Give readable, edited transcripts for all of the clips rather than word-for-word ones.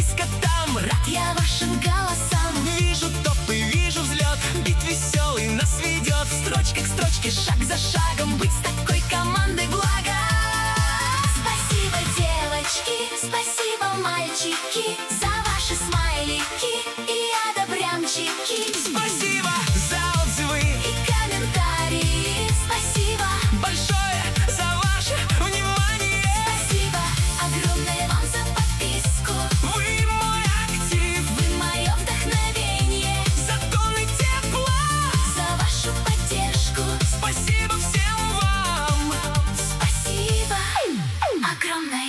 близко там. Рад я вашим голосам. Вижу топы, вижу взлет, бит веселый нас ведет. Строчка к строчке, шаг за шагом, быть с такой командой благо. Спасибо, девочки, спасибо, мальчики, за ваши смайлики и одобрямчики. Спасибо за отзывы и комментарии. Спасибо большое за ваше внимание. Спасибо огромное вам за подписку. Вы мой актив, вы мое вдохновение. за тонны тепла, за вашу поддержку. спасибо всем вам. Спасибо огромное.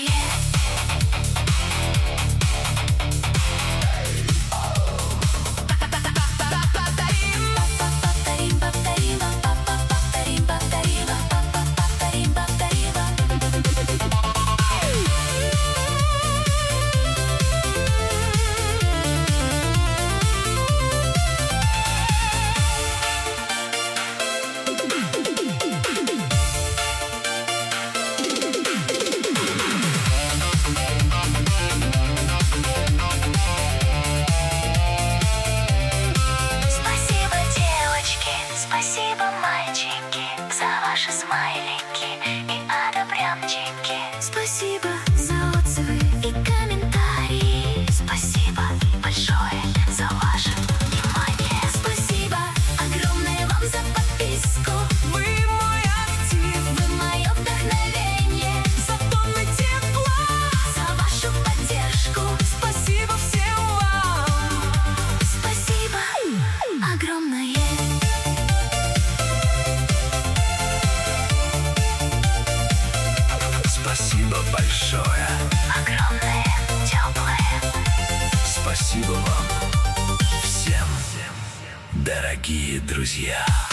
Спасибо, мальчики, за ваши смайлики и одобрямчики. Спасибо за отзывы и комментарии. Спасибо большое за ваше внимание. Спасибо огромное вам за подписку. Вы мой актив, вы мое вдохновение. за тонны тепла, за вашу поддержку. спасибо всем вам. Спасибо огромное. Спасибо большое, Огромное, теплое. спасибо вам всем, дорогие друзья.